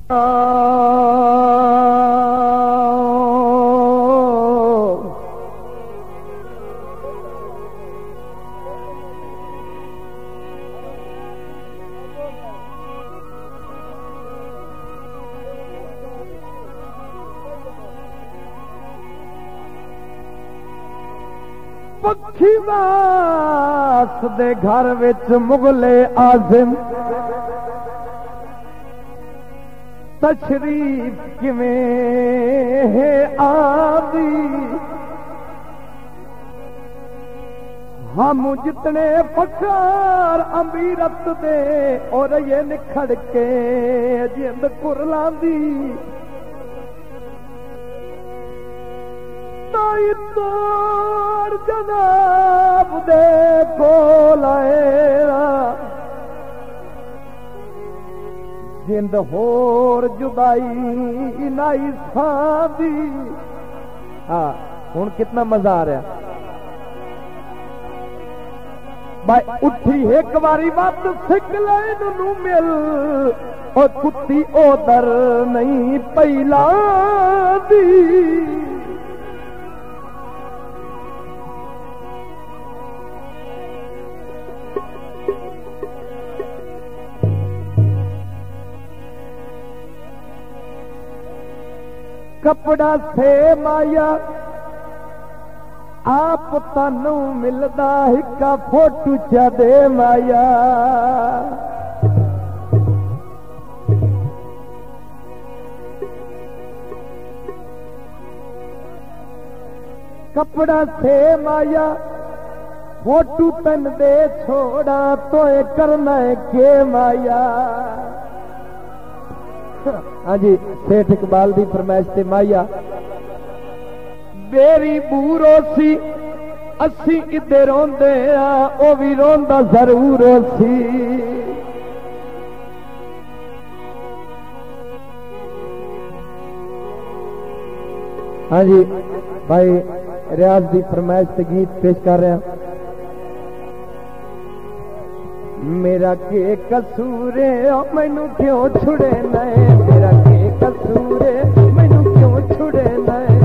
पक्षी दास दे घर विच मुगले आज़म तशरीफ किवें है आदी। हम जितने फकार अमीरत दे और ये निखड़ के जिंद कुरलांदी। तोड़ जनाब दे कोल आएरा जिंद होर जुदाई नाई सादी। हाँ हुण कितना मजा आ रहा भाई। उठी एक बारी बात सिख लैन नू मिल और कुत्ती ओदर नहीं पहिला दी। कपड़ा से माया आप तनु मिलदा हिका फोटू चा दे माया। कपड़ा से माया फोटू तन दे छोड़ा तो करना के माया। हाँ जी सेठ इकबाल दी फरमाइश ते माया बेरी बूरो सी असी किदे रोंदे आ ओ भी रोंदा जरूर सी। हाँ जी भाई रियाज दी फरमाइश ते गीत पेश कर रहे हैं। मेरा के कसूरे मैनू क्यों छुड़े नए। मेरा के कसूरे मैनू क्यों छुड़े नए।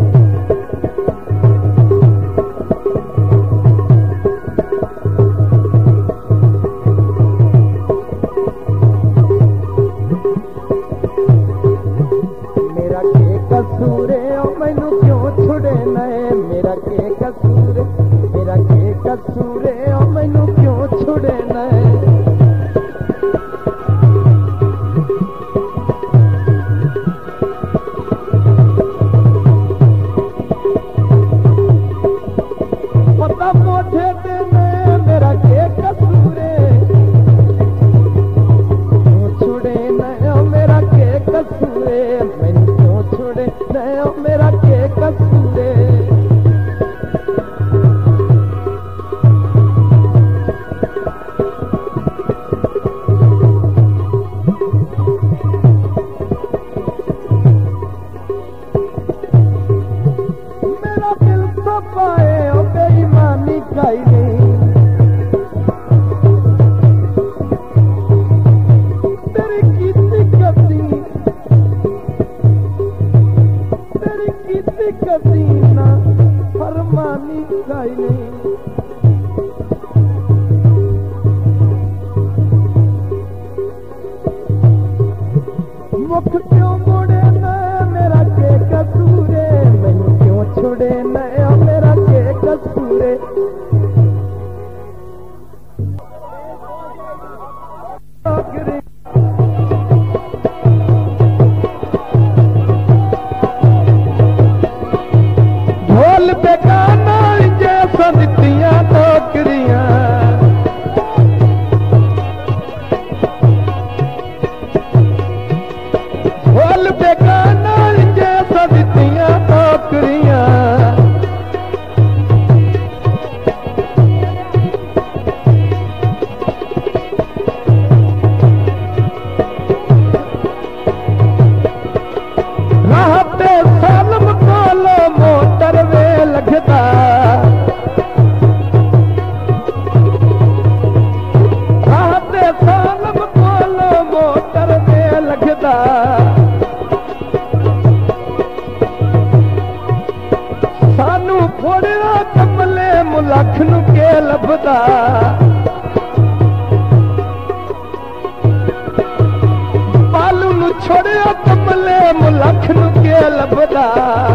मेरा के कसूरे मैनू क्यों छुड़े नए। मेरा के कसूरे मेरा के कसूरे मैनू क्यों छुड़े नए। पता मोठे देने मेरा के कसूरे क्यों छुड़े नए। मेरा के कसूरे मैनू क्यों छुड़े नए। मेरा के कसूरे कदीना फरमानी काई नहीं। मुख क्यों मोड़े न मेरा के कसूरे। मैनू क्यों छोड़े न मेरा के कसूरे। ढोल पे गाना जैसा दितियां टोकरियां। ढोल पे गाना जैसा दितियां टोकरियां। मुलख नू के लभदा बालू नू छोड़ियो कमले मुलख नू के लभदा